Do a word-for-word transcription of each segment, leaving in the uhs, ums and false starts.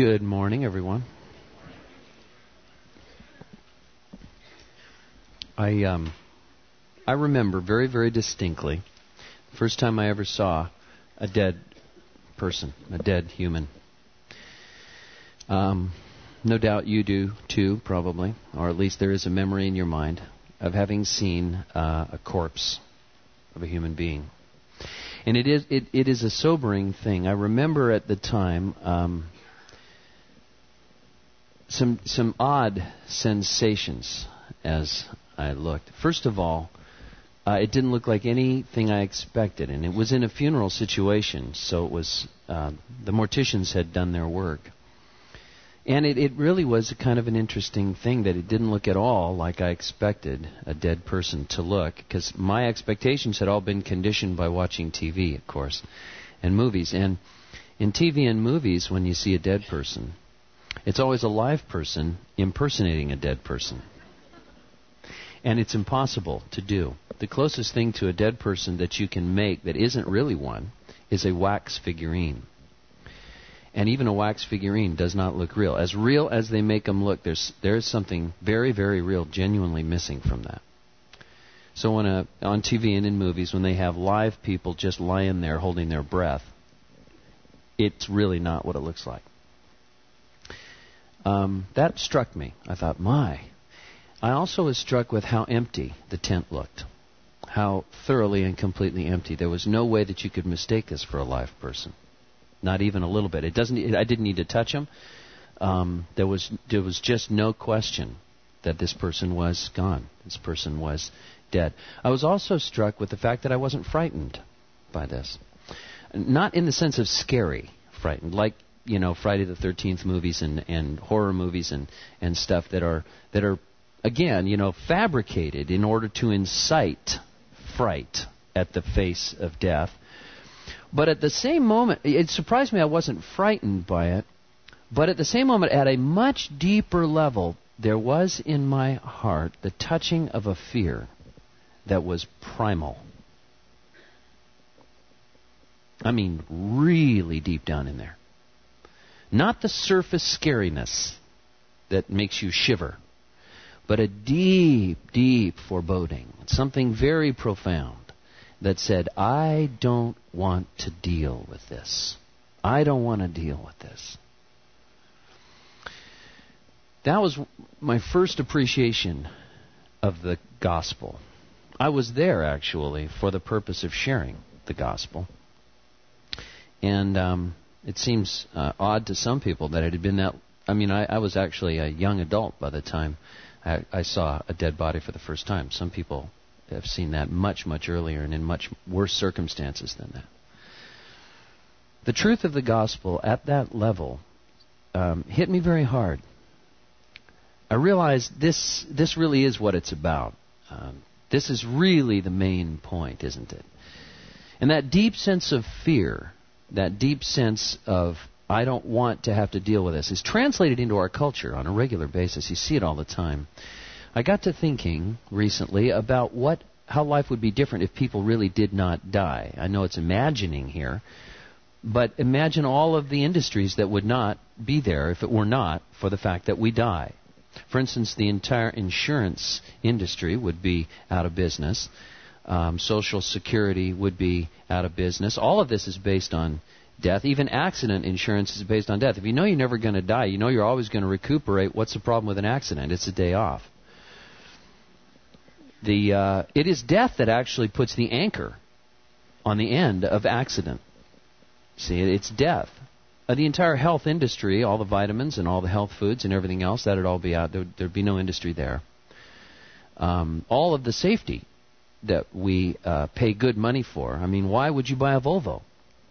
Good morning, everyone. I um, I remember very, very distinctly the first time I ever saw a dead person, a dead human. Um, no doubt you do too, probably, or at least there is a memory in your mind of having seen uh, a corpse of a human being. And it is it, it is a sobering thing. I remember at the time um, some some odd sensations as I looked. First of all, uh, it didn't look like anything I expected, and it was in a funeral situation, so it was uh, the morticians had done their work. And it, it really was a kind of an interesting thing that it didn't look at all like I expected a dead person to look, because my expectations had all been conditioned by watching T V, of course, and movies. And in T V and movies, when you see a dead person, it's always a live person impersonating a dead person. And it's impossible to do. The closest thing to a dead person that you can make that isn't really one is a wax figurine. And even a wax figurine does not look real. As real as they make them look, there's there's something very, very real, genuinely missing from that. So when a, on T V and in movies, when they have live people just lying there holding their breath, it's really not what it looks like. Um, that struck me. I thought, my. I also was struck with how empty the tent looked. How thoroughly and completely empty. There was no way that you could mistake this for a live person. Not even a little bit. It doesn't. It, I didn't need to touch him. Um, there was there was just no question that this person was gone. This person was dead. I was also struck with the fact that I wasn't frightened by this. Not in the sense of scary frightened, like you know Friday the thirteenth movies and, and horror movies and, and stuff that are that are again you know fabricated in order to incite fright at the face of death. But at the same moment, it surprised me I wasn't frightened by it, but at the same moment, at a much deeper level, there was in my heart the touching of a fear that was primal. I mean, really deep down in there. Not the surface scariness that makes you shiver, but a deep, deep foreboding, something very profound. That said, I don't want to deal with this. I don't want to deal with this. That was my first appreciation of the gospel. I was there, actually, for the purpose of sharing the gospel. And um, it seems uh, odd to some people that it had been that... I mean, I, I was actually a young adult by the time I, I saw a dead body for the first time. Some people... I've seen that much, much earlier and in much worse circumstances than that. The truth of the gospel at that level um, hit me very hard. I realized this this really is what it's about. Um, this is really the main point, isn't it? And that deep sense of fear, that deep sense of I don't want to have to deal with this, is translated into our culture on a regular basis. You see it all the time. I got to thinking recently about what, how life would be different if people really did not die. I know it's imagining here, but imagine all of the industries that would not be there if it were not for the fact that we die. For instance, the entire insurance industry would be out of business. Um, Social Security would be out of business. All of this is based on death. Even accident insurance is based on death. If you know you're never going to die, you know you're always going to recuperate. What's the problem with an accident? It's a day off. The uh, it is death that actually puts the anchor on the end of accident. See, it's death. Uh, the entire health industry, all the vitamins and all the health foods and everything else, that would all be out. There would be no industry there. Um, all of the safety that we uh, pay good money for. I mean, why would you buy a Volvo?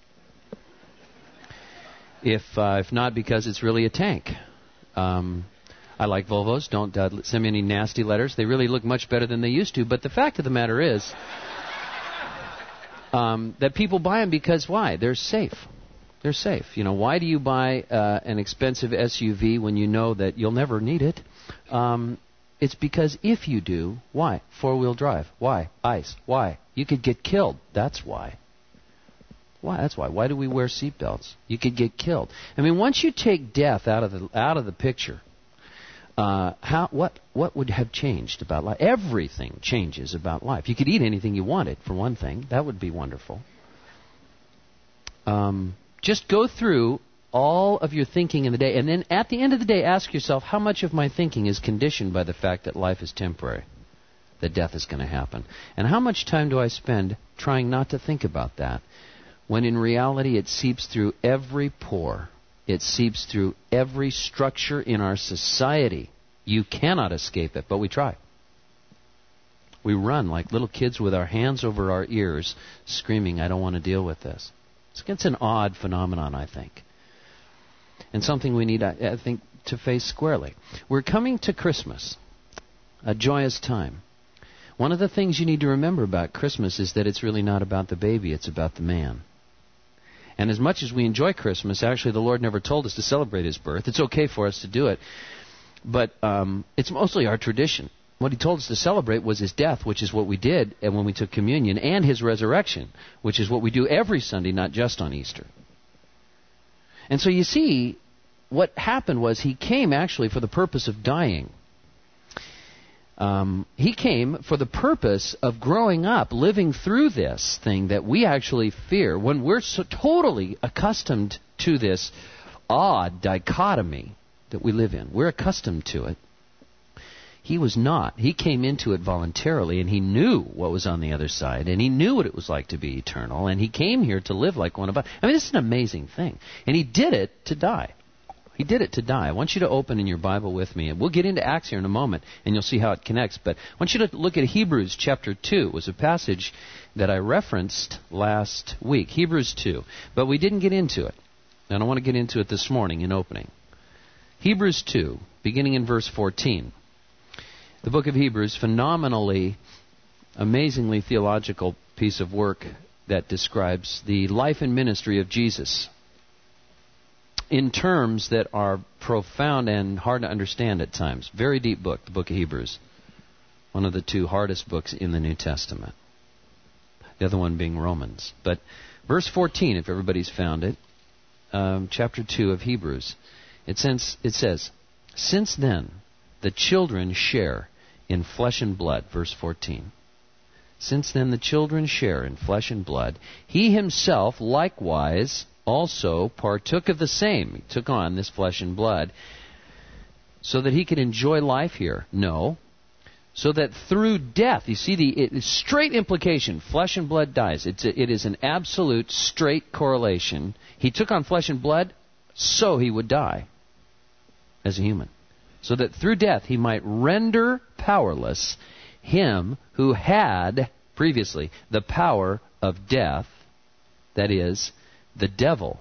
If uh, if not because it's really a tank. Um I like Volvos. Don't uh, send me any nasty letters. They really look much better than they used to. But the fact of the matter is um, that people buy them because why? They're safe. They're safe. You know, why do you buy uh, an expensive S U V when you know that you'll never need it? Um, it's because if you do, why? Four-wheel drive. Why? Ice. Why? You could get killed. That's why. Why? That's why. Why do we wear seatbelts? You could get killed. I mean, once you take death out of the out of the picture, uh, how what what would have changed about life? Everything changes about life. You could eat anything you wanted, for one thing. That would be wonderful. Um, just go through all of your thinking in the day, and then at the end of the day, ask yourself, how much of my thinking is conditioned by the fact that life is temporary, that death is going to happen? And how much time do I spend trying not to think about that, when in reality it seeps through every pore, it seeps through every structure in our society. You cannot escape it, but we try. We run like little kids with our hands over our ears, screaming, I don't want to deal with this. It's an odd phenomenon, I think. And something we need, I think, to face squarely. We're coming to Christmas, a joyous time. One of the things you need to remember about Christmas is that it's really not about the baby, it's about the man. And as much as we enjoy Christmas, actually the Lord never told us to celebrate His birth. It's okay for us to do it, but um, it's mostly our tradition. What He told us to celebrate was His death, which is what we did and when we took communion, and His resurrection, which is what we do every Sunday, not just on Easter. And so you see, what happened was He came actually for the purpose of dying. Um, he came for the purpose of growing up, living through this thing that we actually fear. When we're so totally accustomed to this odd dichotomy that we live in, we're accustomed to it. He was not. He came into it voluntarily, and He knew what was on the other side, and He knew what it was like to be eternal, and He came here to live like one of us. I mean, this is an amazing thing. And He did it to die. He did it to die. I want you to open in your Bible with me, and we'll get into Acts here in a moment, and you'll see how it connects. But I want you to look at Hebrews chapter two. It was a passage that I referenced last week, Hebrews two. But we didn't get into it, and I want to get into it this morning in opening. Hebrews two, beginning in verse fourteen. The book of Hebrews, phenomenally, amazingly theological piece of work that describes the life and ministry of Jesus in terms that are profound and hard to understand at times. Very deep book, the book of Hebrews. One of the two hardest books in the New Testament. The other one being Romans. But verse fourteen, if everybody's found it, um, chapter two of Hebrews, it says, it says, since then the children share in flesh and blood. Verse fourteen. Since then the children share in flesh and blood. He Himself likewise also partook of the same. He took on this flesh and blood so that He could enjoy life here. No. So that through death, you see the it, straight implication, flesh and blood dies. It's a, it is an absolute straight correlation. He took on flesh and blood so He would die as a human. So that through death He might render powerless him who had previously the power of death, that is, the devil,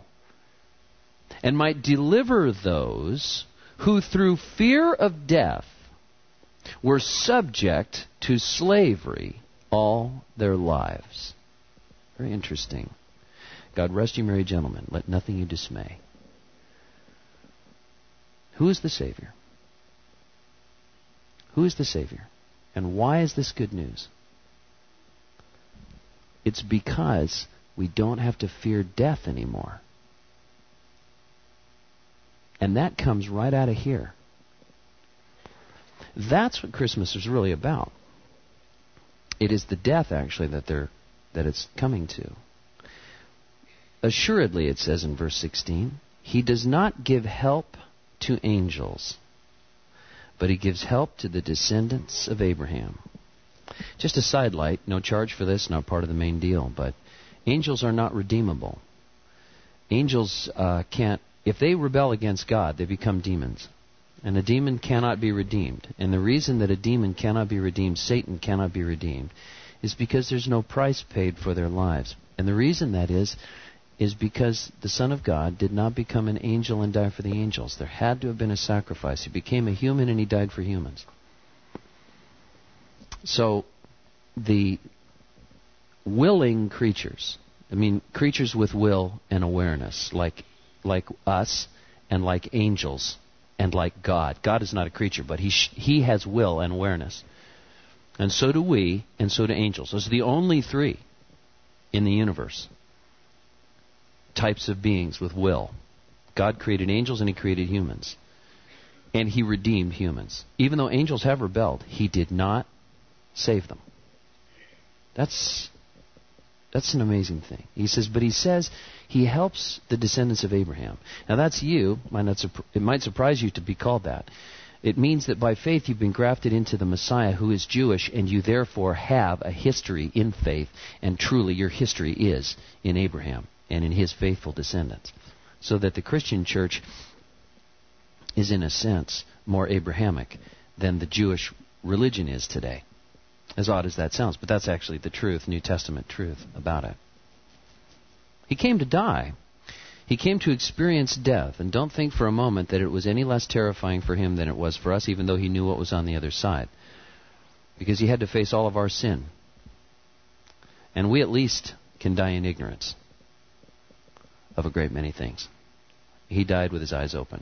and might deliver those who through fear of death were subject to slavery all their lives. Very interesting. God rest you, merry gentlemen. Let nothing you dismay. Who is the Savior? Who is the Savior? And why is this good news? It's because we don't have to fear death anymore. And that comes right out of here. That's what Christmas is really about. It is the death, actually, that they're that it's coming to. Assuredly, it says in verse sixteen, He does not give help to angels, but He gives help to the descendants of Abraham. Just a sidelight, no charge for this, not part of the main deal, but angels are not redeemable. Angels uh, can't, if they rebel against God, they become demons. And a demon cannot be redeemed. And the reason that a demon cannot be redeemed, Satan cannot be redeemed, is because there's no price paid for their lives. And the reason that is, is because the Son of God did not become an angel and die for the angels. There had to have been a sacrifice. He became a human and He died for humans. So, the willing creatures, I mean, creatures with will and awareness, like like us and like angels and like God. God is not a creature, but He sh- He has will and awareness. And so do we, and so do angels. Those are the only three in the universe. types of beings with will. God created angels and He created humans. And He redeemed humans. Even though angels have rebelled, He did not save them. That's that's an amazing thing. He says, but He says He helps the descendants of Abraham. Now that's you. Might not, it might surprise you to be called that. It means that by faith you've been grafted into the Messiah, who is Jewish, and you therefore have a history in faith, and truly your history is in Abraham and in his faithful descendants. So that the Christian church is in a sense more Abrahamic than the Jewish religion is today. As odd as that sounds, but that's actually the truth, New Testament truth about it. He came to die. He came to experience death, and don't think for a moment that it was any less terrifying for Him than it was for us, even though He knew what was on the other side. Because He had to face all of our sin. And we at least can die in ignorance of a great many things. He died with His eyes open.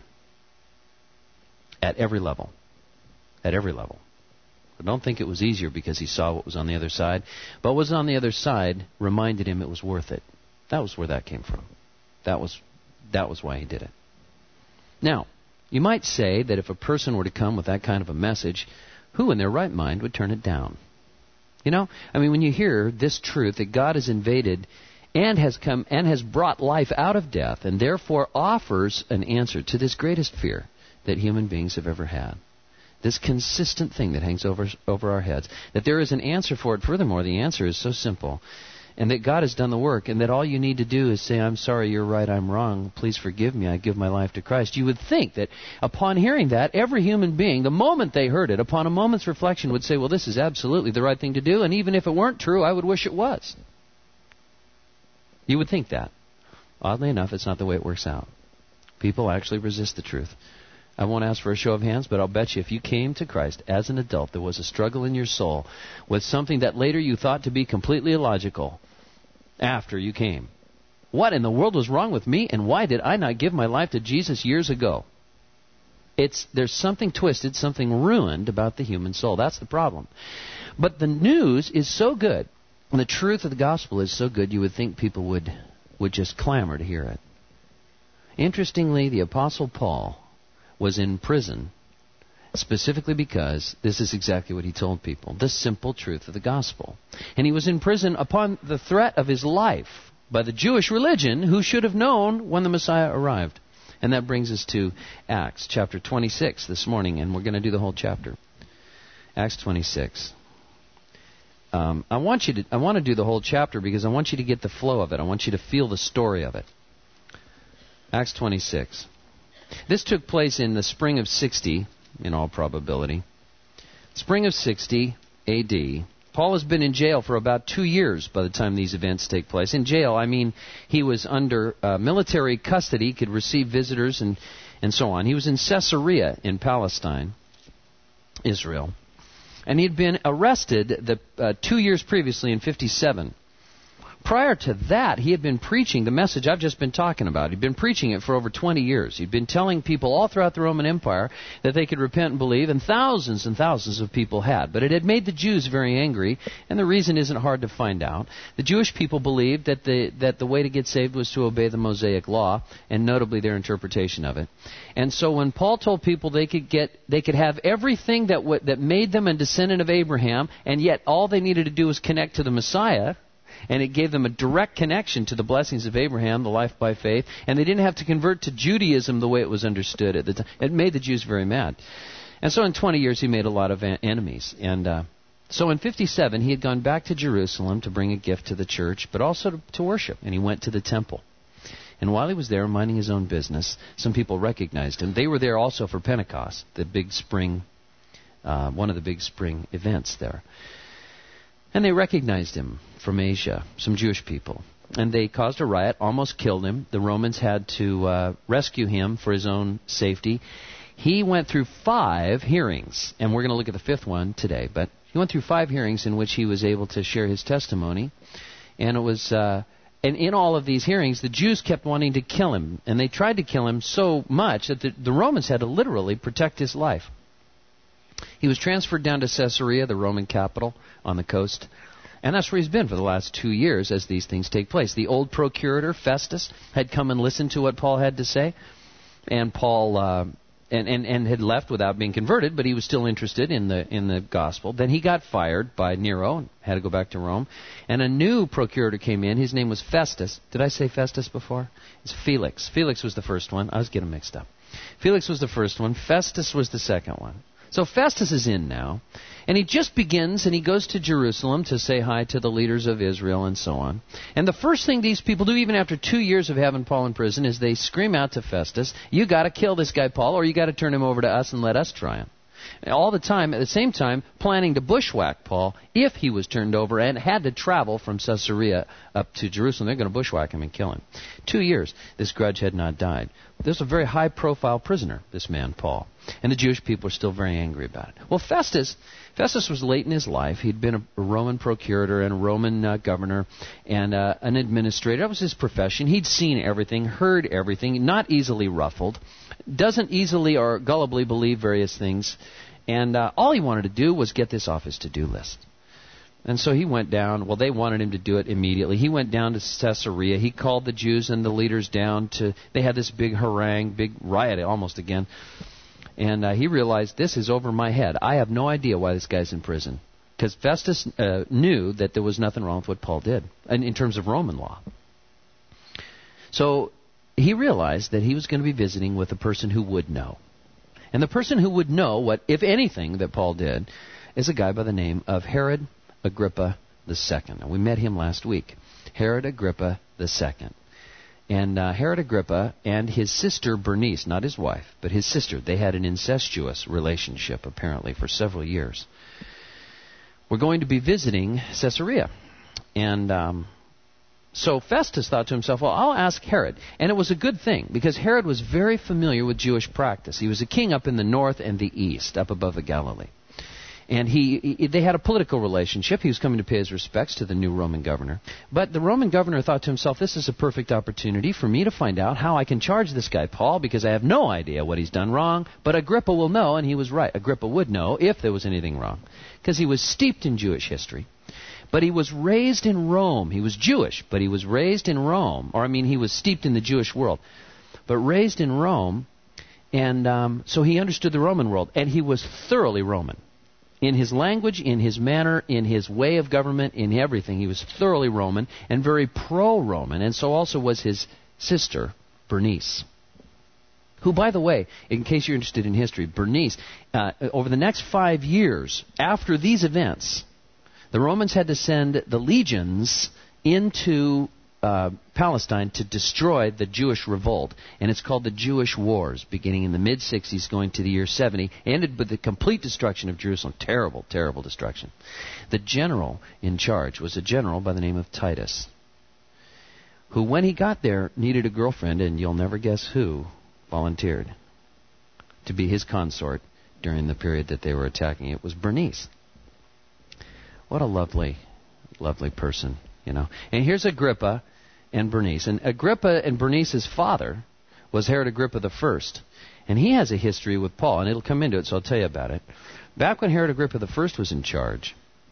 At every level. At every level. But don't think it was easier because He saw what was on the other side. But what was on the other side reminded Him it was worth it. That was where that came from. That was that was why He did it. Now, you might say that if a person were to come with that kind of a message, who in their right mind would turn it down? You know, I mean, when you hear this truth that God has invaded and has come and has brought life out of death and therefore offers an answer to this greatest fear that human beings have ever had. This consistent thing that hangs over over our heads, that there is an answer for it. Furthermore, the answer is so simple, and that God has done the work, and that all you need to do is say, I'm sorry, you're right, I'm wrong, please forgive me, I give my life to Christ. You would think that upon hearing that, every human being, the moment they heard it, upon a moment's reflection, would say, well, this is absolutely the right thing to do, and even if it weren't true, I would wish it was. You would think that. Oddly enough, it's not the way it works out. People actually resist the truth. I won't ask for a show of hands, but I'll bet you if you came to Christ as an adult, there was a struggle in your soul with something that later you thought to be completely illogical after you came. What in the world was wrong with me, and why did I not give my life to Jesus years ago? It's there's something twisted, something ruined about the human soul. That's the problem. But the news is so good, and the truth of the gospel is so good, you would think people would, would just clamor to hear it. Interestingly, the Apostle Paul was in prison specifically because this is exactly what he told people, the simple truth of the gospel. And he was in prison upon the threat of his life by the Jewish religion, who should have known when the Messiah arrived. And that brings us to Acts chapter twenty-six this morning, and we're going to do the whole chapter. Acts twenty-six. Um, I want you to I want to do the whole chapter because I want you to get the flow of it. I want you to feel the story of it. Acts twenty-six. This took place in the spring of sixty, in all probability. Spring of sixty A D. Paul has been in jail for about two years by the time these events take place. In jail, I mean he was under uh, military custody, could receive visitors and, and so on. He was in Caesarea in Palestine, Israel. And he had been arrested the, uh, two years previously in fifty-seven. Prior to that, he had been preaching the message I've just been talking about. He'd been preaching it for over twenty years. He'd been telling people all throughout the Roman Empire that they could repent and believe, and thousands and thousands of people had. But it had made the Jews very angry, and the reason isn't hard to find out. The Jewish people believed that the that the way to get saved was to obey the Mosaic Law, and notably their interpretation of it. And so when Paul told people they could get they could have everything that w- that made them a descendant of Abraham, and yet all they needed to do was connect to the Messiah, and it gave them a direct connection to the blessings of Abraham, the life by faith, and they didn't have to convert to Judaism the way it was understood at the time. It made the Jews very mad. And so in twenty years he made a lot of enemies. And uh, so in fifty-seven he had gone back to Jerusalem to bring a gift to the church, but also to, to worship, and he went to the temple. And while he was there minding his own business, some people recognized him. They were there also for Pentecost, the big spring, uh, one of the big spring events there. And they recognized him from Asia, some Jewish people. And they caused a riot, almost killed him. The Romans had to uh, rescue him for his own safety. He went through five hearings, and we're going to look at the fifth one today. But he went through five hearings in which he was able to share his testimony. And it was, uh, and in all of these hearings, the Jews kept wanting to kill him. And they tried to kill him so much that the, the Romans had to literally protect his life. He was transferred down to Caesarea, the Roman capital on the coast, And that's where he's been for the last two years as these things take place. The old procurator, Festus, had come and listened to what Paul had to say. And Paul uh, and, and, and had left without being converted, but he was still interested in the in the gospel. Then he got fired by Nero and had to go back to Rome. And a new procurator came in. His name was Festus. Did I say Festus before? It's Felix. Felix was the first one. I was getting mixed up. Felix was the first one. Festus was the second one. So Festus is in now, and he just begins, and he goes to Jerusalem to say hi to the leaders of Israel and so on. And the first thing these people do, even after two years of having Paul in prison, is they scream out to Festus, you got to kill this guy Paul, or you got to turn him over to us and let us try him. All the time, at the same time, planning to bushwhack Paul if he was turned over and had to travel from Caesarea up to Jerusalem. They're going to bushwhack him and kill him. Two years, this grudge had not died. There's a very high-profile prisoner, this man, Paul. And the Jewish people are still very angry about it. Well, Festus, Festus was late in his life. He'd been a Roman procurator and a Roman uh, governor and uh, an administrator. That was his profession. He'd seen everything, heard everything, not easily ruffled, doesn't easily or gullibly believe various things. And uh, all he wanted to do was get this off his to-do list. And so he went down. Well, they wanted him to do it immediately. He went down to Caesarea. He called the Jews and the leaders down to, they had this big harangue, big riot almost again. And uh, he realized, this is over my head. I have no idea why this guy's in prison. Because Festus uh, knew that there was nothing wrong with what Paul did, in, in terms of Roman law. So he realized that he was going to be visiting with a person who would know. And the person who would know what, if anything, that Paul did is a guy by the name of Herod Agrippa the Second. And we met him last week. Herod Agrippa the Second. And uh, Herod Agrippa and his sister Bernice, not his wife, but his sister, they had an incestuous relationship apparently for several years. We're going to be visiting Caesarea. And um, so Festus thought to himself, well, I'll ask Herod. And it was a good thing, because Herod was very familiar with Jewish practice. He was a king up in the north and the east, up above the Galilee. And he, he, they had a political relationship. He was coming to pay his respects to the new Roman governor. But the Roman governor thought to himself, this is a perfect opportunity for me to find out how I can charge this guy Paul, because I have no idea what he's done wrong. But Agrippa will know, and he was right. Agrippa would know if there was anything wrong, because he was steeped in Jewish history. But he was raised in Rome. He was Jewish, but he was raised in Rome. Or, I mean, he was steeped in the Jewish world, but raised in Rome. And um, so he understood the Roman world, and he was thoroughly Roman. In his language, in his manner, in his way of government, in everything. He was thoroughly Roman and very pro-Roman. And so also was his sister, Bernice. Who, by the way, in case you're interested in history, Bernice, uh, over the next five years, after these events, the Romans had to send the legions into uh, Palestine to destroy the Jewish revolt. And it's called the Jewish Wars, beginning in the mid-sixties, going to the year seventy. Ended with the complete destruction of Jerusalem. Terrible, terrible destruction. The general in charge was a general by the name of Titus, who, when he got there, needed a girlfriend, and you'll never guess who volunteered to be his consort during the period that they were attacking. It was Bernice. What a lovely, lovely person, you know. And here's Agrippa and Bernice. And Agrippa and Bernice's father was Herod Agrippa the First. And he has a history with Paul, and it'll come into it, so I'll tell you about it. Back when Herod Agrippa the First was in charge,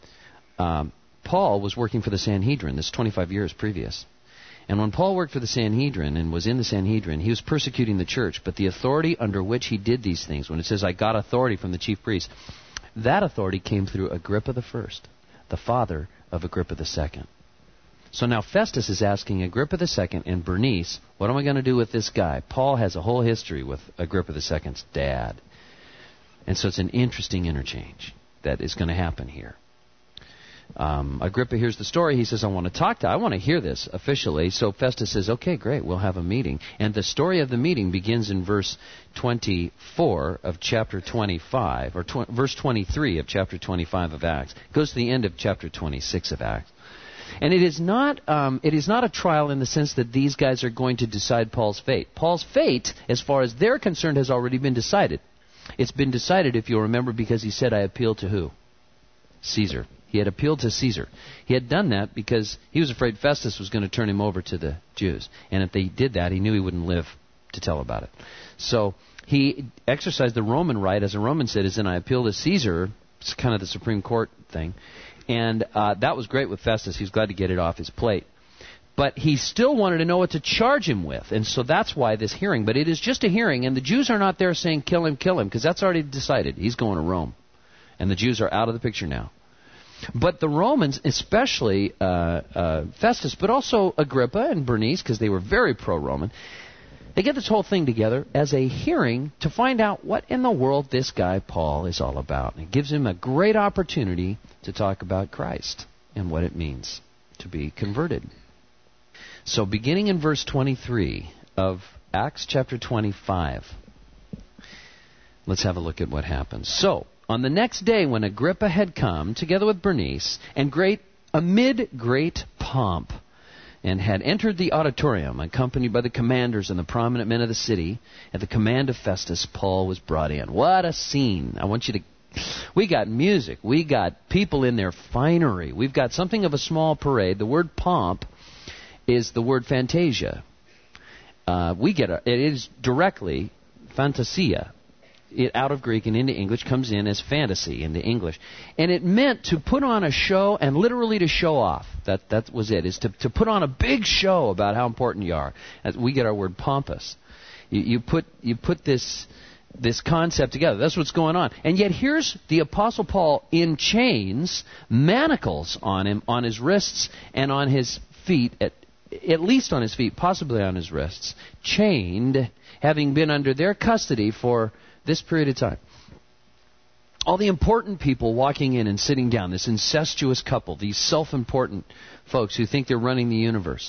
um, Paul was working for the Sanhedrin. This is twenty-five years previous. And when Paul worked for the Sanhedrin and was in the Sanhedrin, he was persecuting the church. But the authority under which he did these things, when it says, I got authority from the chief priest, that authority came through Agrippa the First, the father of Agrippa the Second. So now Festus is asking Agrippa the Second and Bernice, what am I going to do with this guy? Paul has a whole history with Agrippa the Second's dad. And so it's an interesting interchange that is going to happen here. Um, Agrippa hears the story. He says, I want to talk to, I want to hear this officially. So Festus says, okay, great, we'll have a meeting. And the story of the meeting begins in verse twenty-four of chapter twenty-five, or tw- verse twenty-three of chapter twenty-five of Acts. It goes to the end of chapter twenty-six of Acts. And it is not um, it is not a trial in the sense that these guys are going to decide Paul's fate. Paul's fate, as far as they're concerned, has already been decided. It's been decided, if you'll remember, because he said, I appeal to who? Caesar. He had appealed to Caesar. He had done that because he was afraid Festus was going to turn him over to the Jews. And if they did that, he knew he wouldn't live to tell about it. So he exercised the Roman right as a Roman citizen. I appeal to Caesar. It's kind of the Supreme Court thing. And uh, that was great with Festus. He was glad to get it off his plate. But he still wanted to know what to charge him with. And so that's why this hearing. But it is just a hearing, and the Jews are not there saying, kill him, kill him, because that's already decided. He's going to Rome. And the Jews are out of the picture now. But the Romans, especially uh, uh, Festus, but also Agrippa and Bernice, because they were very pro-Roman, they get this whole thing together as a hearing to find out what in the world this guy Paul is all about. And it gives him a great opportunity to talk about Christ and what it means to be converted. So beginning in verse twenty-three of Acts chapter twenty-five, let's have a look at what happens. So, on the next day when Agrippa had come, together with Bernice, and great amid great pomp, and had entered the auditorium, accompanied by the commanders and the prominent men of the city, at the command of Festus, Paul was brought in. What a scene. I want you to... We got music. We got people in their finery. We've got something of a small parade. The word pomp is the word fantasia. Uh, we get a, it is directly fantasia. It out of Greek and into English comes in as fantasy into English, and it meant to put on a show and literally to show off. That that was it. Is to to put on a big show about how important you are. As we get our word pompous. You, you put you put this this concept together. That's what's going on. And yet here's the Apostle Paul in chains, manacles on him, on his wrists and on his feet. At at least on his feet, possibly on his wrists, chained, having been under their custody for this period of time. All the important people walking in and sitting down, this incestuous couple, these self-important folks who think they're running the universe.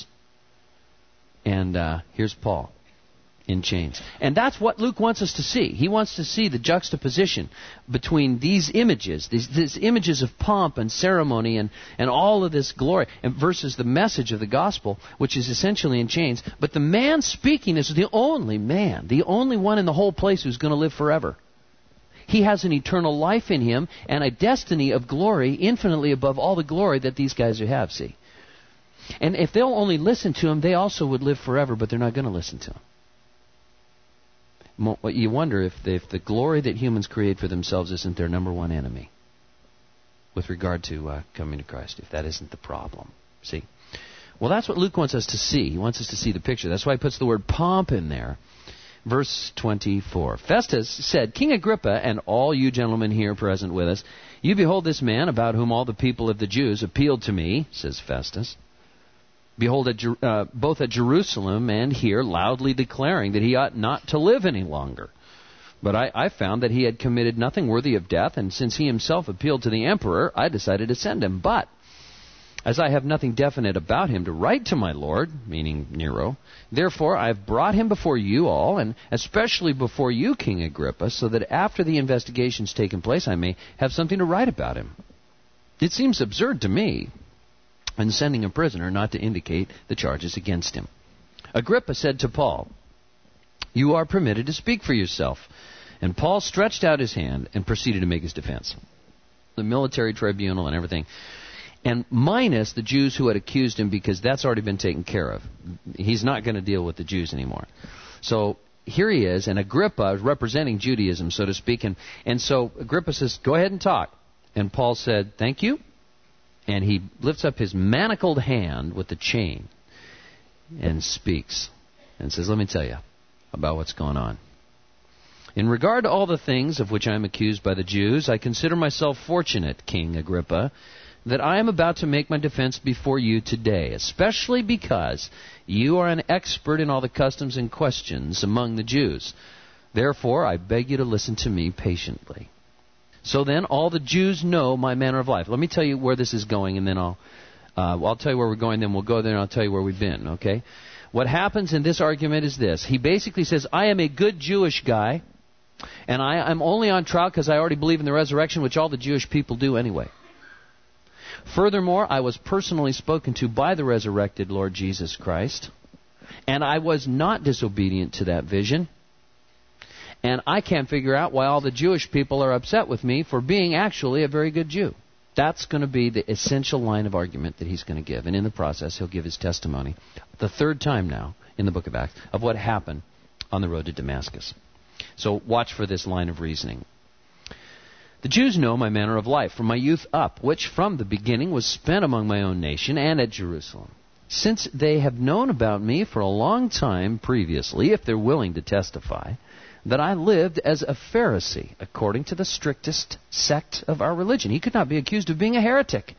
And uh, here's Paul in chains. And that's what Luke wants us to see. He wants to see the juxtaposition between these images, these, these images of pomp and ceremony and, and all of this glory, and versus the message of the gospel, which is essentially in chains. But the man speaking is the only man, the only one in the whole place who's going to live forever. He has an eternal life in him and a destiny of glory infinitely above all the glory that these guys have, see. And if they'll only listen to him, they also would live forever, but they're not going to listen to him. You wonder if the, if the glory that humans create for themselves isn't their number one enemy with regard to uh, coming to Christ, if that isn't the problem. See? Well, that's what Luke wants us to see. He wants us to see the picture. That's why he puts the word pomp in there. Verse twenty-four. Festus said, King Agrippa, and all you gentlemen here present with us, you behold this man about whom all the people of the Jews appealed to me, says Festus. Behold, at, uh, both at Jerusalem and here, loudly declaring that he ought not to live any longer. But I, I found that he had committed nothing worthy of death, and since he himself appealed to the emperor, I decided to send him. But, as I have nothing definite about him to write to my lord, meaning Nero, therefore I have brought him before you all, and especially before you, King Agrippa, so that after the investigation's taken place, I may have something to write about him. It seems absurd to me, and sending a prisoner not to indicate the charges against him. Agrippa said to Paul, you are permitted to speak for yourself. And Paul stretched out his hand and proceeded to make his defense. The military tribunal and everything. And minus the Jews who had accused him, because that's already been taken care of. He's not going to deal with the Jews anymore. So here he is, and Agrippa is representing Judaism, so to speak. And, and so Agrippa says, go ahead and talk. And Paul said, thank you. And he lifts up his manacled hand with the chain and speaks and says, let me tell you about what's going on. In regard to all the things of which I am accused by the Jews, I consider myself fortunate, King Agrippa, that I am about to make my defense before you today, especially because you are an expert in all the customs and questions among the Jews. Therefore, I beg you to listen to me patiently. So then, all the Jews know my manner of life. Let me tell you where this is going, and then I'll uh, I'll tell you where we're going, then we'll go there, and I'll tell you where we've been, okay? What happens in this argument is this. He basically says, I am a good Jewish guy, and I, I'm only on trial because I already believe in the resurrection, which all the Jewish people do anyway. Furthermore, I was personally spoken to by the resurrected Lord Jesus Christ, and I was not disobedient to that vision. And I can't figure out why all the Jewish people are upset with me for being actually a very good Jew. That's going to be the essential line of argument that he's going to give. And in the process, he'll give his testimony, the third time now in the book of Acts, of what happened on the road to Damascus. So watch for this line of reasoning. The Jews know my manner of life from my youth up, which from the beginning was spent among my own nation and at Jerusalem. Since they have known about me for a long time previously, if they're willing to testify, that I lived as a Pharisee, according to the strictest sect of our religion. He could not be accused of being a heretic.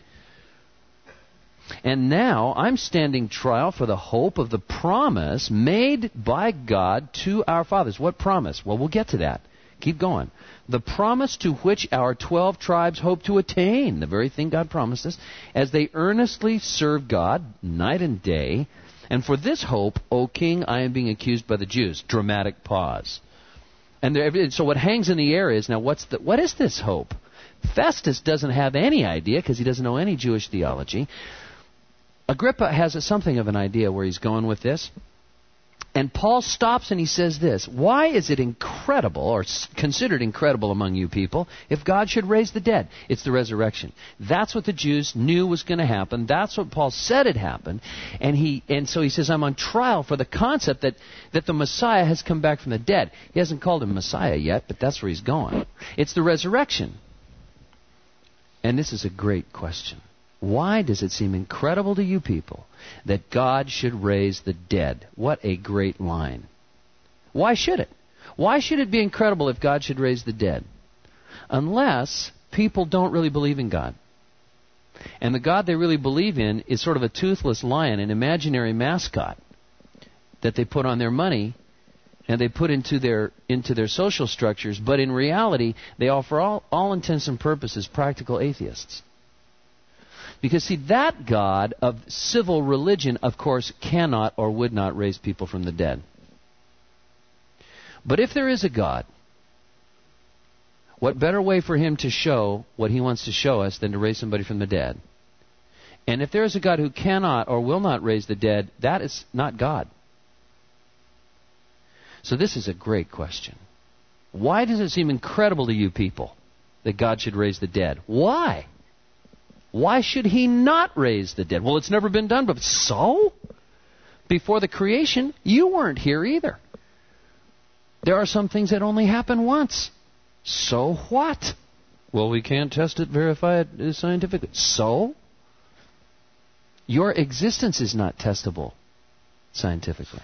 And now I'm standing trial for the hope of the promise made by God to our fathers. What promise? Well, we'll get to that. Keep going. The promise to which our twelve tribes hope to attain, the very thing God promised us, as they earnestly serve God night and day. And for this hope, O king, I am being accused by the Jews. Dramatic pause. And there, so what hangs in the air is, now what's the, what is this hope? Festus doesn't have any idea because he doesn't know any Jewish theology. Agrippa has something of an idea where he's going with this. And Paul stops and he says this: why is it incredible, or considered incredible among you people, if God should raise the dead? It's the resurrection. That's what the Jews knew was going to happen. That's what Paul said had happened. And he and so he says, I'm on trial for the concept that, that the Messiah has come back from the dead. He hasn't called him Messiah yet, but that's where he's going. It's the resurrection. And this is a great question. Why does it seem incredible to you people that God should raise the dead? What a great line. Why should it? Why should it be incredible if God should raise the dead? Unless people don't really believe in God. And the God they really believe in is sort of a toothless lion, an imaginary mascot that they put on their money and they put into their into their social structures, but in reality they are, for all, all intents and purposes, practical atheists. Because, see, that God of civil religion, of course, cannot or would not raise people from the dead. But if there is a God, what better way for him to show what he wants to show us than to raise somebody from the dead? And if there is a God who cannot or will not raise the dead, that is not God. So this is a great question. Why does it seem incredible to you people that God should raise the dead? Why? Why should he not raise the dead? Well, it's never been done, but so? Before the creation, you weren't here either. There are some things that only happen once. So what? Well, we can't test it, verify it scientifically. So? Your existence is not testable scientifically.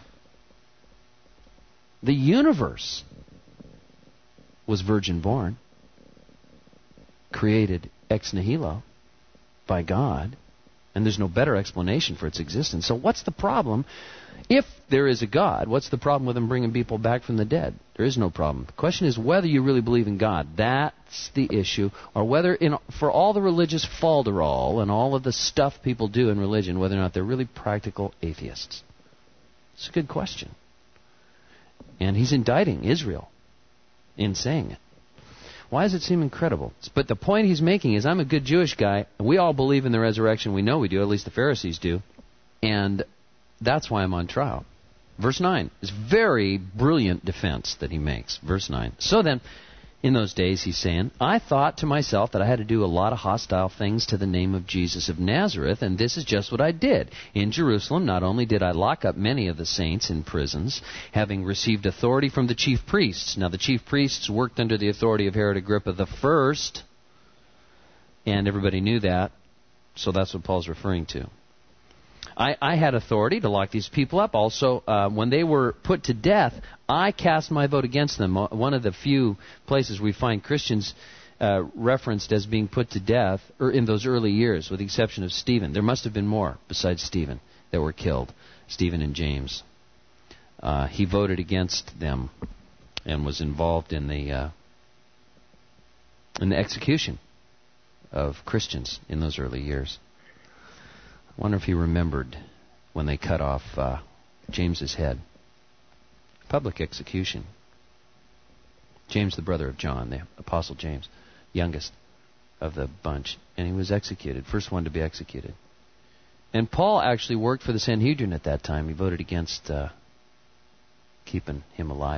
The universe was virgin born, created ex nihilo by God, and there's no better explanation for its existence. So what's the problem? If there is a God, what's the problem with him bringing people back from the dead? There is no problem. The question is whether you really believe in God. That's the issue. Or whether, in, for all the religious falderall and all of the stuff people do in religion, whether or not they're really practical atheists. It's a good question. And he's indicting Israel in saying it. Why does it seem incredible? But the point he's making is, I'm a good Jewish guy. We all believe in the resurrection. We know we do. At least the Pharisees do. And that's why I'm on trial. Verse nine is very brilliant defense that he makes. Verse nine. So then, in those days, he's saying, I thought to myself that I had to do a lot of hostile things to the name of Jesus of Nazareth, and this is just what I did. In Jerusalem, not only did I lock up many of the saints in prisons, having received authority from the chief priests. Now, the chief priests worked under the authority of Herod Agrippa the First, and everybody knew that, so that's what Paul's referring to. I, I had authority to lock these people up. Also, uh, when they were put to death, I cast my vote against them. One of the few places we find Christians uh, referenced as being put to death or in those early years, with the exception of Stephen. There must have been more besides Stephen that were killed, Stephen and James. Uh, he voted against them and was involved in the uh, in the execution of Christians in those early years. I wonder if he remembered when they cut off uh, James's head. Public execution. James, the brother of John, the Apostle James, youngest of the bunch. And he was executed, first one to be executed. And Paul actually worked for the Sanhedrin at that time. He voted against uh, keeping him alive.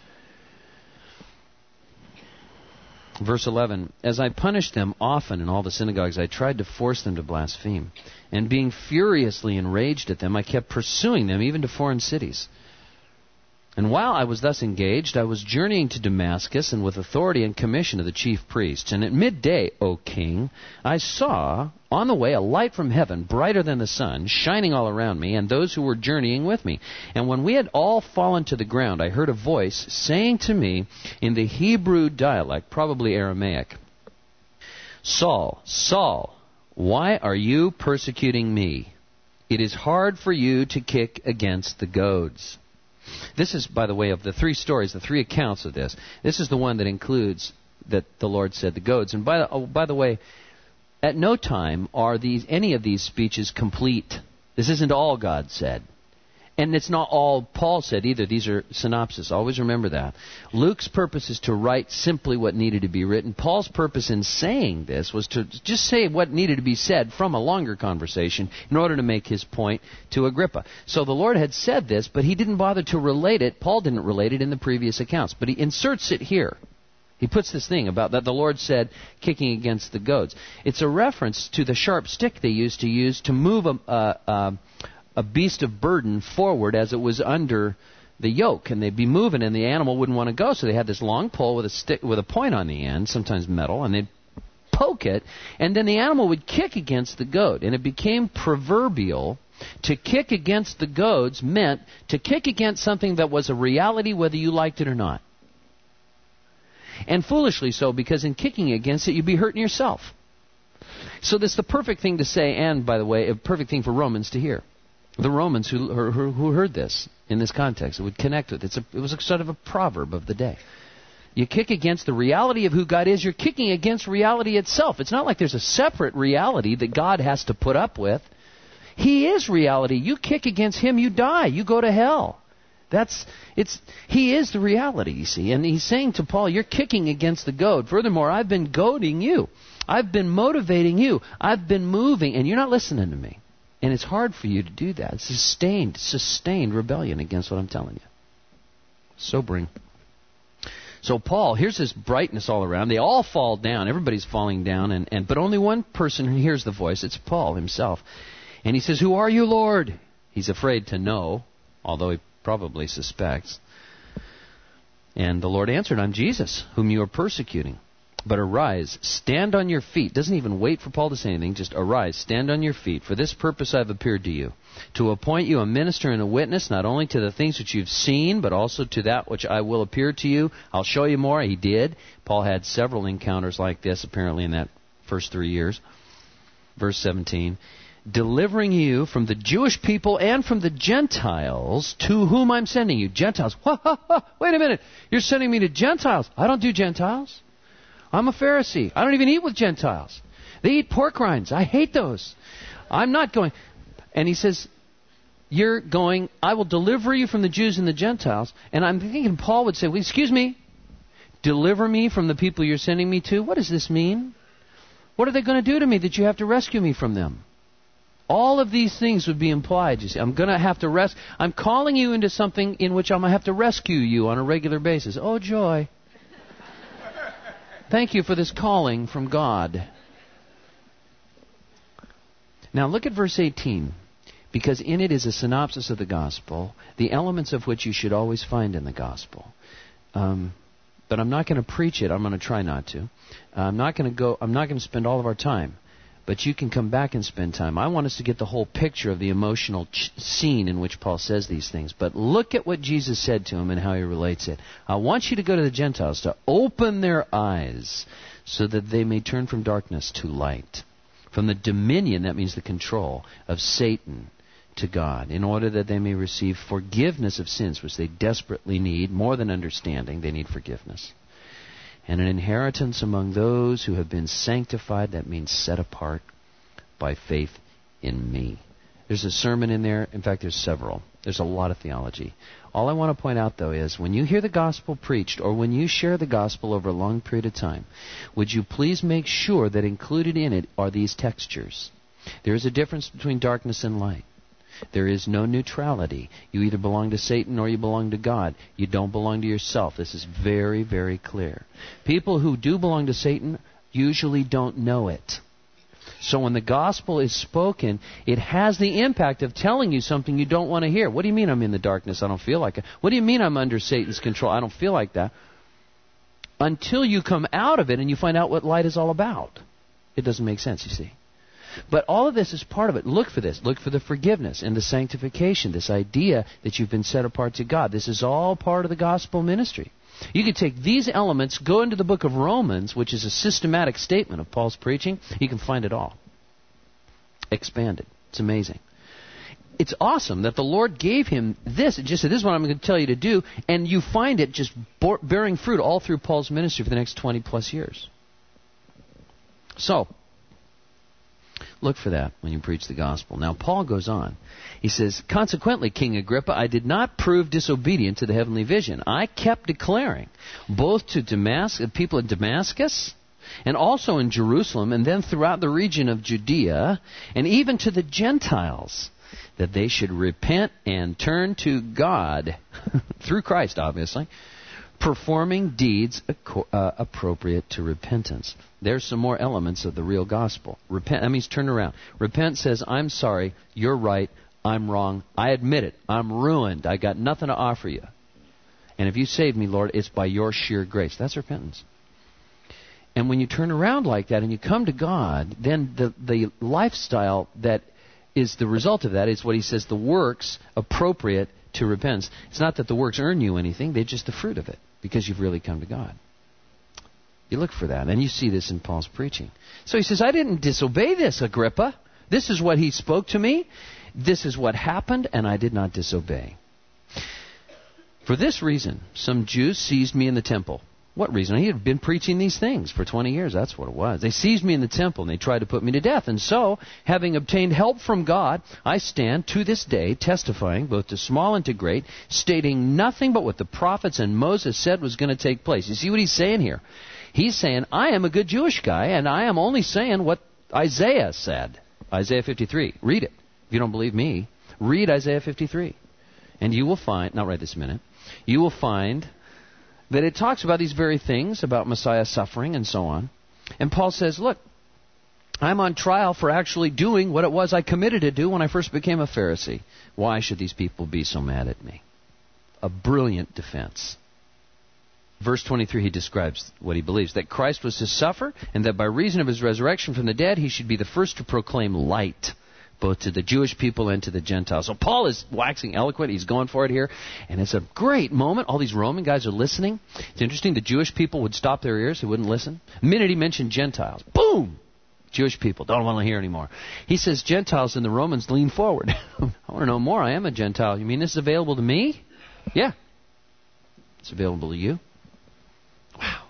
Verse eleven, as I punished them often in all the synagogues, I tried to force them to blaspheme. And being furiously enraged at them, I kept pursuing them even to foreign cities. And while I was thus engaged, I was journeying to Damascus, and with authority and commission of the chief priests. And at midday, O king, I saw on the way a light from heaven, brighter than the sun, shining all around me, and those who were journeying with me. And when we had all fallen to the ground, I heard a voice saying to me in the Hebrew dialect, probably Aramaic, Saul, Saul, why are you persecuting me? It is hard for you to kick against the goads. This is, by the way, of the three stories, the three accounts of this, this is the one that includes that the Lord said the goads. And by the, oh, by the way, at no time are these any of these speeches complete. This isn't all God said. And it's not all Paul said either. These are synopsis. Always remember that. Luke's purpose is to write simply what needed to be written. Paul's purpose in saying this was to just say what needed to be said from a longer conversation in order to make his point to Agrippa. So the Lord had said this, but he didn't bother to relate it. Paul didn't relate it in the previous accounts, but he inserts it here. He puts this thing about that the Lord said kicking against the goads. It's a reference to the sharp stick they used to use to move a... a, a a beast of burden forward as it was under the yoke, and they'd be moving and the animal wouldn't want to go, so they had this long pole with a stick with a point on the end, sometimes metal, and they'd poke it, and then the animal would kick against the goad. And it became proverbial to kick against the goads meant to kick against something that was a reality whether you liked it or not. And foolishly so, because in kicking against it you'd be hurting yourself. So this is the perfect thing to say, and by the way, a perfect thing for Romans to hear. The Romans who, who, who heard this in this context, it would connect with it. It's a, it was a sort of a proverb of the day. You kick against the reality of who God is. You're kicking against reality itself. It's not like there's a separate reality that God has to put up with. He is reality. You kick against Him, you die. You go to hell. That's it's. He is the reality, you see. And he's saying to Paul, you're kicking against the goad. Furthermore, I've been goading you. I've been motivating you. I've been moving, and you're not listening to me. And it's hard for you to do that. It's sustained, sustained rebellion against what I'm telling you. Sobering. So Paul, here's this brightness all around. They all fall down. Everybody's falling down. And, and but only one person hears the voice. It's Paul himself. And he says, who are you, Lord? He's afraid to know, although he probably suspects. And the Lord answered, I'm Jesus, whom you are persecuting. But arise, stand on your feet. Doesn't even wait for Paul to say anything. Just arise, stand on your feet. For this purpose I have appeared to you, to appoint you a minister and a witness, not only to the things which you've seen, but also to that which I will appear to you. I'll show you more. He did. Paul had several encounters like this, apparently, in that first three years. Verse seventeen. Delivering you from the Jewish people and from the Gentiles to whom I'm sending you. Gentiles. Wait a minute. You're sending me to Gentiles. I don't do Gentiles. I'm a Pharisee. I don't even eat with Gentiles. They eat pork rinds. I hate those. I'm not going. And he says, you're going, I will deliver you from the Jews and the Gentiles. And I'm thinking Paul would say, well, excuse me, deliver me from the people you're sending me to? What does this mean? What are they going to do to me that you have to rescue me from them? All of these things would be implied, you see. I'm going to have to res- I'm calling you into something in which I'm going to have to rescue you on a regular basis. Oh, joy. Thank you for this calling from God. Now look at verse eighteen, because in it is a synopsis of the gospel, the elements of which you should always find in the gospel. Um, but I'm not going to preach it. I'm going to try not to. Uh, I'm not going to go. I'm not going to spend all of our time. But you can come back and spend time. I want us to get the whole picture of the emotional ch- scene in which Paul says these things. But look at what Jesus said to him and how he relates it. I want you to go to the Gentiles to open their eyes so that they may turn from darkness to light. From the dominion, that means the control, of Satan to God, in order that they may receive forgiveness of sins, which they desperately need. More than understanding, they need forgiveness. And an inheritance among those who have been sanctified, that means set apart by faith in me. There's a sermon in there. In fact, there's several. There's a lot of theology. All I want to point out, though, is when you hear the gospel preached or when you share the gospel over a long period of time, would you please make sure that included in it are these textures. There is a difference between darkness and light. There is no neutrality. You either belong to Satan or you belong to God. You don't belong to yourself. This is very, very clear. People who do belong to Satan usually don't know it. So when the gospel is spoken, it has the impact of telling you something you don't want to hear. What do you mean I'm in the darkness? I don't feel like it. What do you mean I'm under Satan's control? I don't feel like that. Until you come out of it and you find out what light is all about. It doesn't make sense, you see. But all of this is part of it. Look for this. Look for the forgiveness and the sanctification, this idea that you've been set apart to God. This is all part of the gospel ministry. You can take these elements, go into the book of Romans, which is a systematic statement of Paul's preaching. You can find it all. Expanded. It's amazing. It's awesome that the Lord gave him this. It just said, this is what I'm going to tell you to do. And you find it just bearing fruit all through Paul's ministry for the next twenty plus years. So, look for that when you preach the gospel. Now, Paul goes on. He says, consequently, King Agrippa, I did not prove disobedient to the heavenly vision. I kept declaring, both to Damascus, people in Damascus, and also in Jerusalem, and then throughout the region of Judea, and even to the Gentiles, that they should repent and turn to God, through Christ, obviously, performing deeds uh, appropriate to repentance. There's some more elements of the real gospel. Repent, that means turn around. Repent says, I'm sorry, you're right, I'm wrong, I admit it, I'm ruined, I got nothing to offer you. And if you saved me, Lord, it's by your sheer grace. That's repentance. And when you turn around like that and you come to God, then the, the lifestyle that is the result of that is what he says, the works appropriate to repentance. It's not that the works earn you anything, they're just the fruit of it, because you've really come to God. You look for that, and you see this in Paul's preaching. So he says, I didn't disobey this, Agrippa. This is what he spoke to me. This is what happened, and I did not disobey. For this reason, some Jews seized me in the temple. What reason? He had been preaching these things for twenty years. That's what it was. They seized me in the temple, and they tried to put me to death. And so, having obtained help from God, I stand to this day testifying, both to small and to great, stating nothing but what the prophets and Moses said was going to take place. You see what he's saying here? He's saying, I am a good Jewish guy, and I am only saying what Isaiah said. Isaiah fifty-three. Read it. If you don't believe me, read Isaiah fifty-three. And you will find, not right this minute, you will find that it talks about these very things, about Messiah suffering and so on. And Paul says, look, I'm on trial for actually doing what it was I committed to do when I first became a Pharisee. Why should these people be so mad at me? A brilliant defense. Verse twenty-three, he describes what he believes, that Christ was to suffer, and that by reason of his resurrection from the dead, he should be the first to proclaim light, both to the Jewish people and to the Gentiles. So Paul is waxing eloquent. He's going for it here. And it's a great moment. All these Roman guys are listening. It's interesting. The Jewish people would stop their ears. They wouldn't listen. The minute he mentioned Gentiles, boom! Jewish people don't want to hear anymore. He says Gentiles, and the Romans lean forward. I want to know more. I am a Gentile. You mean this is available to me? Yeah. It's available to you. Wow.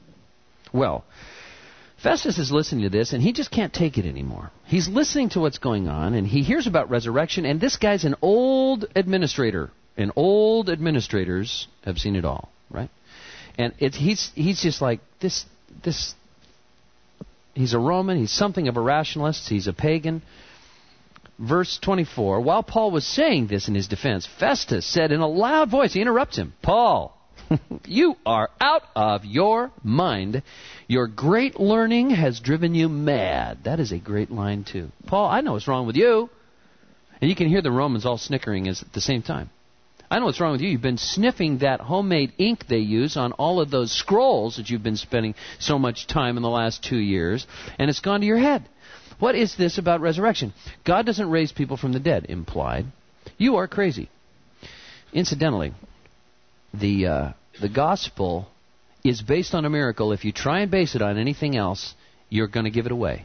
Well, Festus is listening to this, and he just can't take it anymore. He's listening to what's going on, and he hears about resurrection, and this guy's an old administrator. And old administrators have seen it all, right? And it, he's he's just like, this, this. He's a Roman. He's something of a rationalist. He's a pagan. Verse twenty-four, while Paul was saying this in his defense, Festus said in a loud voice, he interrupts him, Paul, you are out of your mind. Your great learning has driven you mad. That is a great line, too. Paul, I know what's wrong with you. And you can hear the Romans all snickering at the same time. I know what's wrong with you. You've been sniffing that homemade ink they use on all of those scrolls that you've been spending so much time in the last two years, and it's gone to your head. What is this about resurrection? God doesn't raise people from the dead, implied. You are crazy. Incidentally, the uh, the gospel is based on a miracle. If you try and base it on anything else, you're going to give it away.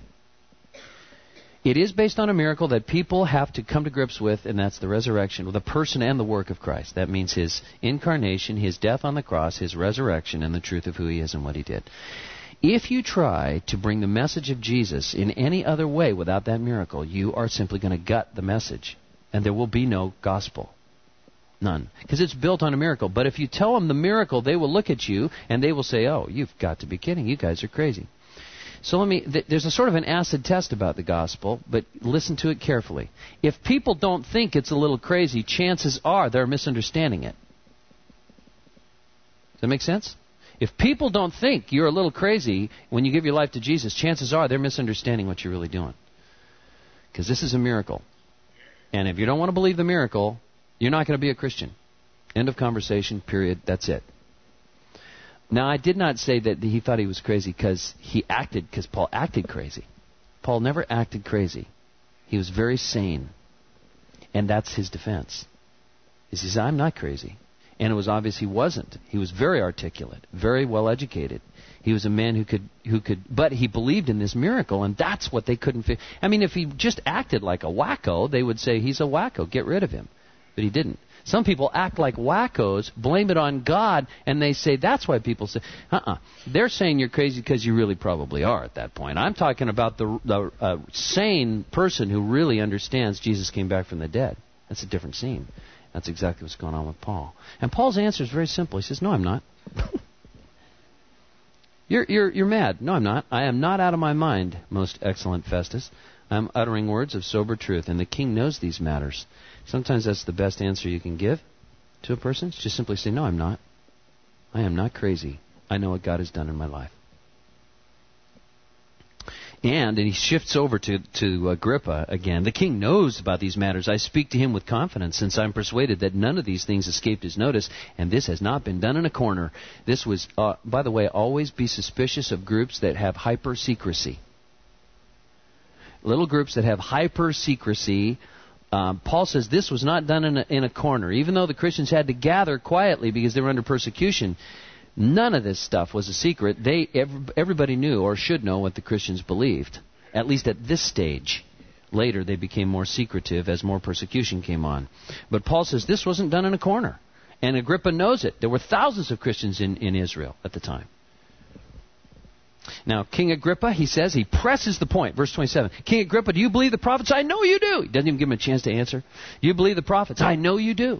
It is based on a miracle that people have to come to grips with, and that's the resurrection, the person and the work of Christ. That means his incarnation, his death on the cross, his resurrection, and the truth of who he is and what he did. If you try to bring the message of Jesus in any other way without that miracle, you are simply going to gut the message, and there will be no gospel. None. Because it's built on a miracle. But if you tell them the miracle, they will look at you and they will say, oh, you've got to be kidding. You guys are crazy. So let me, th- there's a sort of an acid test about the gospel, but listen to it carefully. If people don't think it's a little crazy, chances are they're misunderstanding it. Does that make sense? If people don't think you're a little crazy when you give your life to Jesus, chances are they're misunderstanding what you're really doing. Because this is a miracle. And if you don't want to believe the miracle, you're not going to be a Christian. End of conversation, period. That's it. Now, I did not say that he thought he was crazy because he acted, because Paul acted crazy. Paul never acted crazy. He was very sane. And that's his defense. He says, I'm not crazy. And it was obvious he wasn't. He was very articulate, very well educated. He was a man who could, who could, but he believed in this miracle, and that's what they couldn't figure. I mean, if he just acted like a wacko, they would say he's a wacko, get rid of him. But he didn't. Some people act like wackos, blame it on God, and they say that's why people say, uh-uh. They're saying you're crazy because you really probably are at that point. I'm talking about the, the uh, sane person who really understands Jesus came back from the dead. That's a different scene. That's exactly what's going on with Paul. And Paul's answer is very simple. He says, no, I'm not. you're, you're, you're mad. No, I'm not. I am not out of my mind, most excellent Festus. I'm uttering words of sober truth, and the king knows these matters. Sometimes that's the best answer you can give to a person. It's just simply say, no, I'm not. I am not crazy. I know what God has done in my life. And, and he shifts over to, to Agrippa again. The king knows about these matters. I speak to him with confidence, since I'm persuaded that none of these things escaped his notice, and this has not been done in a corner. This was, uh, by the way, always be suspicious of groups that have hyper-secrecy. Little groups that have hyper-secrecy. Um, Paul says this was not done in a, in a corner. Even though the Christians had to gather quietly because they were under persecution, none of this stuff was a secret. They every, everybody knew or should know what the Christians believed, at least at this stage. Later, they became more secretive as more persecution came on. But Paul says this wasn't done in a corner. And Agrippa knows it. There were thousands of Christians in, in Israel at the time. Now, King Agrippa, he says, he presses the point. Verse twenty-seven. King Agrippa, do you believe the prophets? I know you do. He doesn't even give him a chance to answer. You believe the prophets? I know you do.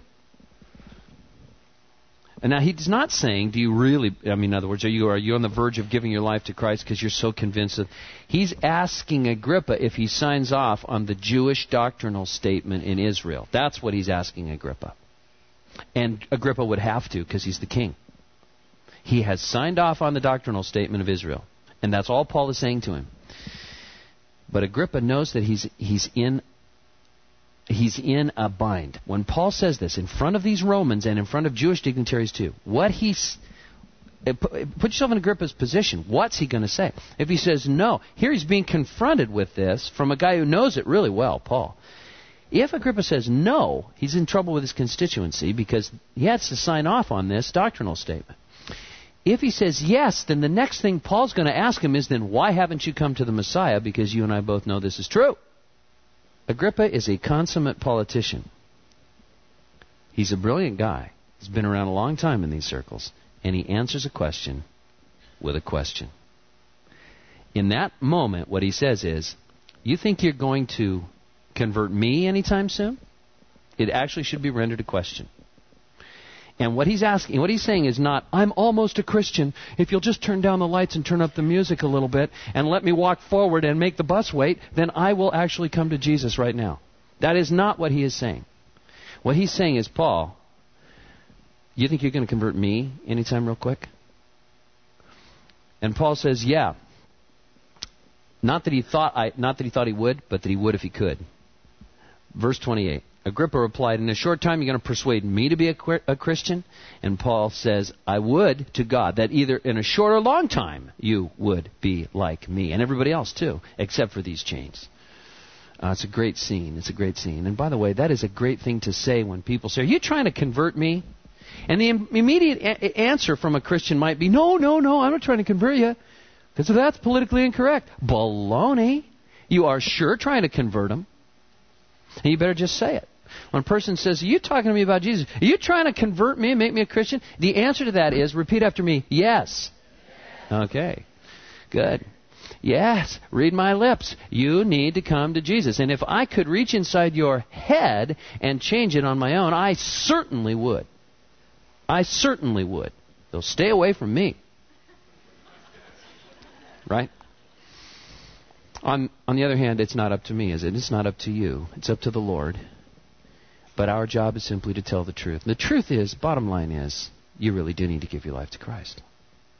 And now, he's not saying, do you really, I mean, in other words, are you, are you on the verge of giving your life to Christ because you're so convinced of... He's asking Agrippa if he signs off on the Jewish doctrinal statement in Israel. That's what he's asking Agrippa. And Agrippa would have to because he's the king. He has signed off on the doctrinal statement of Israel. And that's all Paul is saying to him. But Agrippa knows that he's he's in he's in a bind. When Paul says this in front of these Romans and in front of Jewish dignitaries too, what he's put yourself in Agrippa's position. What's he going to say? If he says no, here he's being confronted with this from a guy who knows it really well, Paul. If Agrippa says no, he's in trouble with his constituency because he has to sign off on this doctrinal statement. If he says yes, then the next thing Paul's going to ask him is, then why haven't you come to the Messiah? Because you and I both know this is true. Agrippa is a consummate politician. He's a brilliant guy. He's been around a long time in these circles. And he answers a question with a question. In that moment, what he says is, you think you're going to convert me anytime soon? It actually should be rendered a question. And what he's asking, what he's saying is not, I'm almost a Christian. If you'll just turn down the lights and turn up the music a little bit and let me walk forward and make the bus wait, then I will actually come to Jesus right now. That is not what he is saying. What he's saying is, Paul, you think you're going to convert me anytime real quick? And Paul says, yeah. Not that he thought I, not that he thought he would, but that he would if he could. Verse twenty-eight. Agrippa replied, in a short time you're going to persuade me to be a, a Christian? And Paul says, I would to God that either in a short or long time you would be like me. And everybody else too, except for these chains. Uh, it's a great scene. It's a great scene. And by the way, that is a great thing to say when people say, are you trying to convert me? And the im- immediate a- answer from a Christian might be, no, no, no, I'm not trying to convert you. Because that's politically incorrect. Baloney. You are sure trying to convert them. And you better just say it. When a person says, are you talking to me about Jesus? Are you trying to convert me and make me a Christian? The answer to that is, repeat after me, yes. Okay, good. Yes, read my lips. You need to come to Jesus. And if I could reach inside your head and change it on my own, I certainly would. I certainly would. They'll stay away from me. Right? On, on the other hand, it's not up to me, is it? It's not up to you. It's up to the Lord. But our job is simply to tell the truth. The truth is, bottom line is, you really do need to give your life to Christ.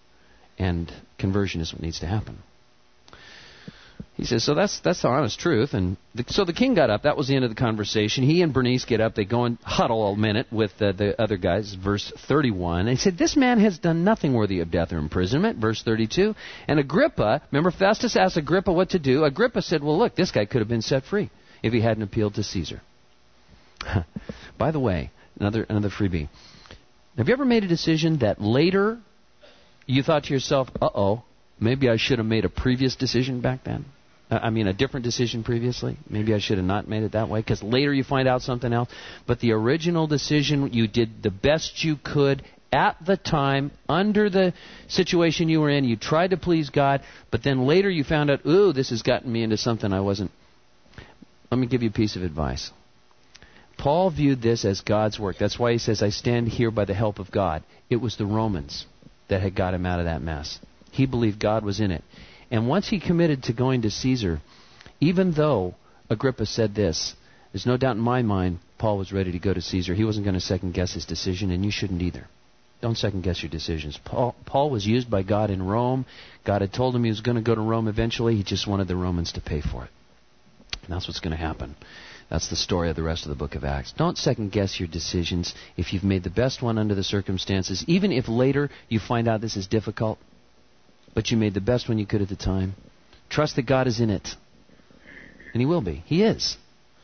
And conversion is what needs to happen. He says, so that's that's the honest truth. And the, so the king got up. That was the end of the conversation. He and Bernice get up. They go and huddle a minute with uh, the other guys. Verse thirty-one. And he said, this man has done nothing worthy of death or imprisonment. Verse thirty-two. And Agrippa, remember Festus asked Agrippa what to do. Agrippa said, well, look, this guy could have been set free if he hadn't appealed to Caesar. By the way, another another freebie. Have you ever made a decision that later you thought to yourself, uh-oh, maybe I should have made a previous decision back then? I mean, a different decision previously. Maybe I should have not made it that way, because later you find out something else. But the original decision, you did the best you could at the time, under the situation you were in. You tried to please God, but then later you found out, ooh, this has gotten me into something I wasn't. Let me give you a piece of advice. Paul viewed this as God's work. That's why he says, I stand here by the help of God. It was the Romans that had got him out of that mess. He believed God was in it. And once he committed to going to Caesar, even though Agrippa said this, there's no doubt in my mind Paul was ready to go to Caesar. He wasn't going to second-guess his decision, and you shouldn't either. Don't second-guess your decisions. Paul, Paul was used by God in Rome. God had told him he was going to go to Rome eventually. He just wanted the Romans to pay for it. And that's what's going to happen. That's the story of the rest of the book of Acts. Don't second-guess your decisions if you've made the best one under the circumstances, even if later you find out this is difficult. But you made the best one you could at the time. Trust that God is in it. And He will be. He is.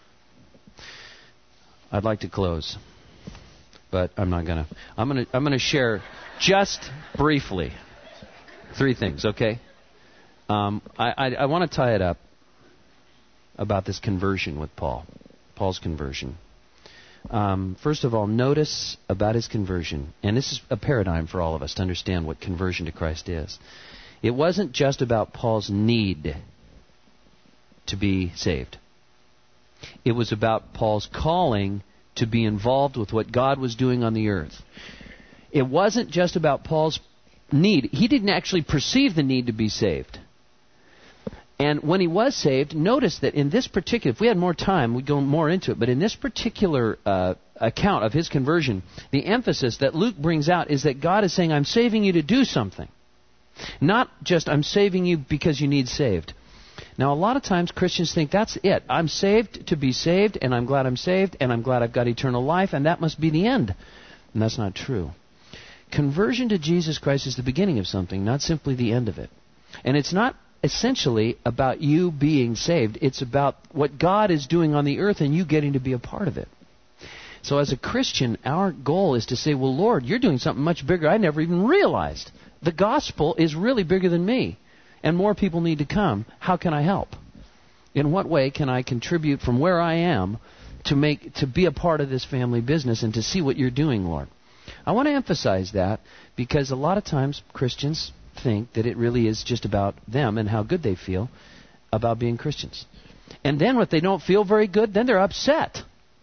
I'd like to close. But I'm not going to. I'm going to I'm going to share just briefly three things, okay? Um, I, I, I want to tie it up about this conversion with Paul. Paul's conversion. Um, first of all, notice about his conversion. And this is a paradigm for all of us to understand what conversion to Christ is. It wasn't just about Paul's need to be saved. It was about Paul's calling to be involved with what God was doing on the earth. It wasn't just about Paul's need. He didn't actually perceive the need to be saved. And when he was saved, notice that in this particular, if we had more time, we'd go more into it, but in this particular uh, account of his conversion, the emphasis that Luke brings out is that God is saying, I'm saving you to do something. Not just, I'm saving you because you need saved. Now, a lot of times Christians think that's it. I'm saved to be saved, and I'm glad I'm saved, and I'm glad I've got eternal life, and that must be the end. And that's not true. Conversion to Jesus Christ is the beginning of something, not simply the end of it. And it's not essentially about you being saved. It's about what God is doing on the earth and you getting to be a part of it. So as a Christian, our goal is to say, well, Lord, you're doing something much bigger I never even realized. The gospel is really bigger than me, and more people need to come. How can I help? In what way can I contribute from where I am to make to be a part of this family business and to see what you're doing, Lord? I want to emphasize that because a lot of times Christians think that it really is just about them and how good they feel about being Christians. And then if they don't feel very good, then they're upset.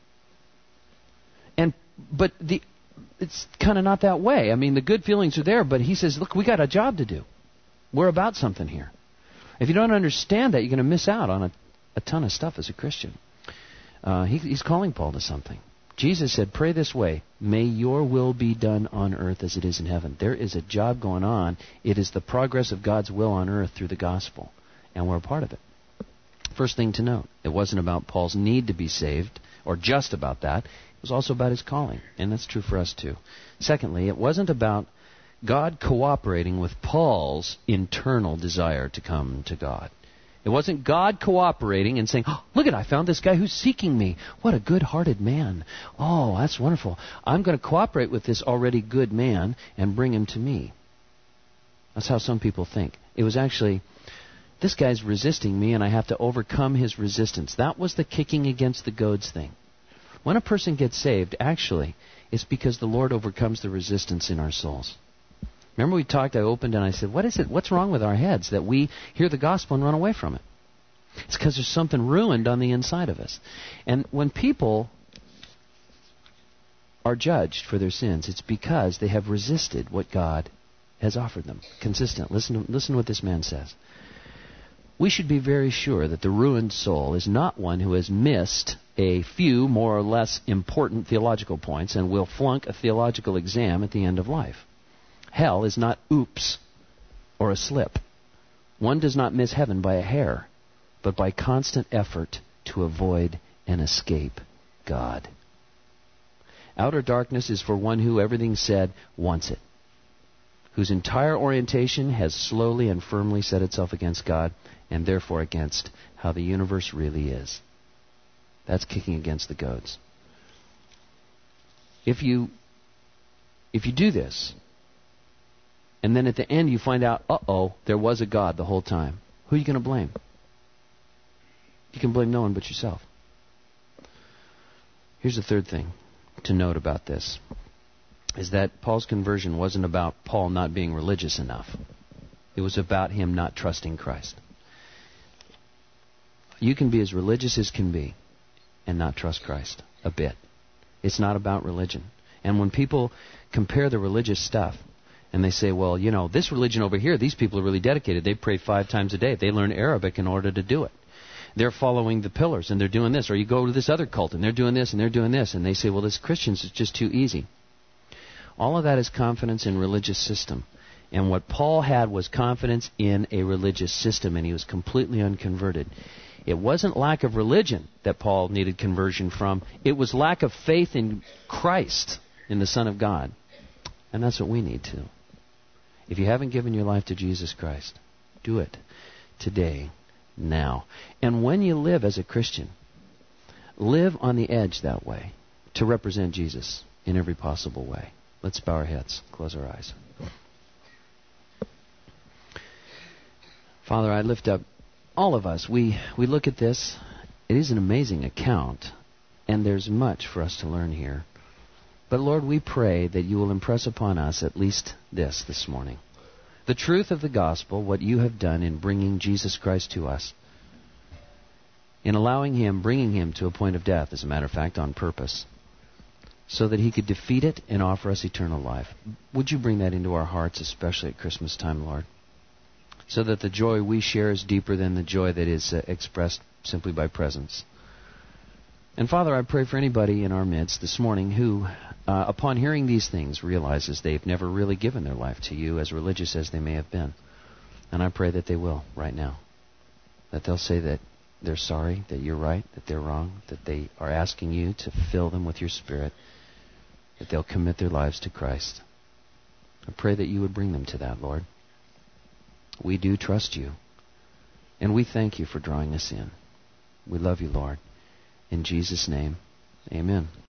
And but the it's kind of not that way. I mean, the good feelings are there, but he says, look, we got a job to do. We're about something here. If you don't understand that, you're going to miss out on a, a ton of stuff as a Christian. Uh, he, he's calling Paul to something. Jesus said, pray this way, may your will be done on earth as it is in heaven. There is a job going on. It is the progress of God's will on earth through the gospel, and we're a part of it. First thing to note, it wasn't about Paul's need to be saved, or just about that. It was also about his calling, and that's true for us too. Secondly, it wasn't about God cooperating with Paul's internal desire to come to God. It wasn't God cooperating and saying, oh, look at, I found this guy who's seeking me. What a good-hearted man. Oh, that's wonderful. I'm going to cooperate with this already good man and bring him to me. That's how some people think. It was actually, this guy's resisting me and I have to overcome his resistance. That was the kicking against the goads thing. When a person gets saved, actually, it's because the Lord overcomes the resistance in our souls. Remember we talked, I opened and I said, what is it? What's wrong with our heads that we hear the gospel and run away from it? It's because there's something ruined on the inside of us. And when people are judged for their sins, it's because they have resisted what God has offered them. Consistent. Listen to, listen to what this man says. We should be very sure that the ruined soul is not one who has missed a few more or less important theological points and will flunk a theological exam at the end of life. Hell is not oops. or a slip. One does not miss heaven by a hair, but by constant effort to avoid and escape God. Outer darkness is for one who, everything said, wants it, whose entire orientation has slowly and firmly set itself against God, and therefore against how the universe really is. That's kicking against the goads. If you, if you do this, and then at the end you find out, uh-oh, there was a God the whole time, who are you going to blame? You can blame no one but yourself. Here's the third thing to note about this, is that Paul's conversion wasn't about Paul not being religious enough. It was about him not trusting Christ. You can be as religious as can be and not trust Christ a bit. It's not about religion. And when people compare the religious stuff and they say, well, you know, this religion over here, these people are really dedicated. They pray five times a day. They learn Arabic in order to do it. They're following the pillars and they're doing this. Or you go to this other cult and they're doing this and they're doing this. And they say, well, this Christians is just too easy. All of that is confidence in religious system. And what Paul had was confidence in a religious system, and he was completely unconverted. It wasn't lack of religion that Paul needed conversion from. It was lack of faith in Christ, in the Son of God. And that's what we need too. If you haven't given your life to Jesus Christ, do it today, now. And when you live as a Christian, live on the edge that way to represent Jesus in every possible way. Let's bow our heads, close our eyes. Father, I lift up all of us. We, we look at this. It is an amazing account, and there's much for us to learn here. But Lord, we pray that you will impress upon us at least this this morning. The truth of the gospel, what you have done in bringing Jesus Christ to us, in allowing him, bringing him to a point of death, as a matter of fact, on purpose, so that he could defeat it and offer us eternal life. Would you bring that into our hearts, especially at Christmas time, Lord? So that the joy we share is deeper than the joy that is uh, expressed simply by presence. And Father, I pray for anybody in our midst this morning who, uh, upon hearing these things, realizes they've never really given their life to you, as religious as they may have been. And I pray that they will right now. That they'll say that they're sorry, that you're right, that they're wrong, that they are asking you to fill them with your Spirit, that they'll commit their lives to Christ. I pray that you would bring them to that, Lord. We do trust you, and we thank you for drawing us in. We love you, Lord. In Jesus' name, amen.